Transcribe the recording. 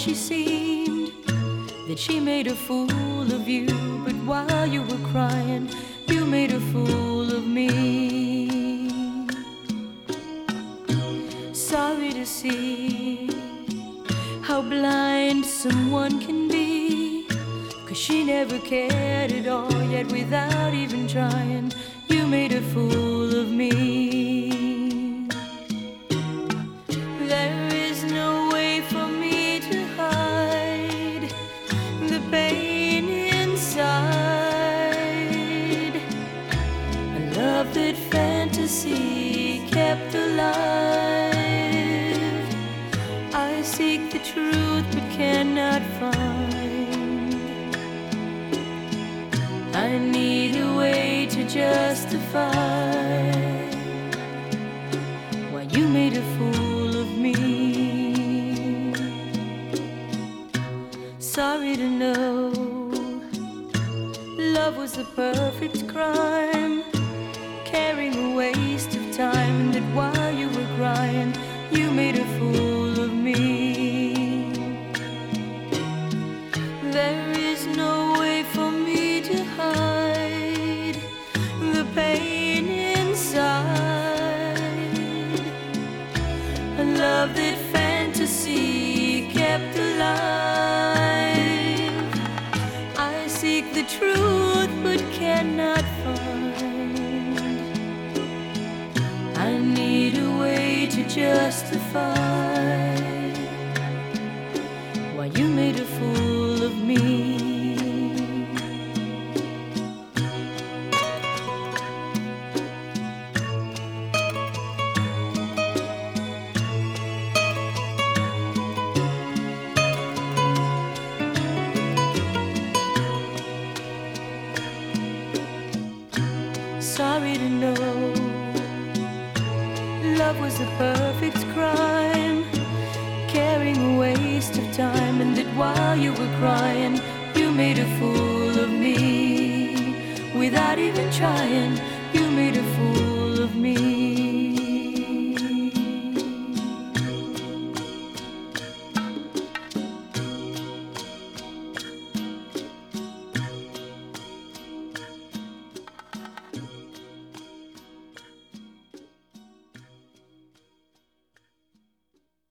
she seemed, that she made a fool of you. But while you were crying, you made a fool of me. Sorry to see how blind someone can be, 'cause she never cared at all, yet without even trying, you made a fool of me. There is no way for me to hide the pain inside, a love that fantasy kept alive. I seek the truth but cannot find. I need a way to justify why you made a fool of me. Sorry to know love was the perfect crime, carrying a waste of time, and that while you were crying, you made a fool of me. There is no way for me to hide the pain inside, a love that fantasy kept alive. I seek the truth but cannot find. I need a way to justify why you made a fool of me. Sorry to know love was a perfect crime, carrying a waste of time, and that while you were crying, you made a fool of me. Without even trying,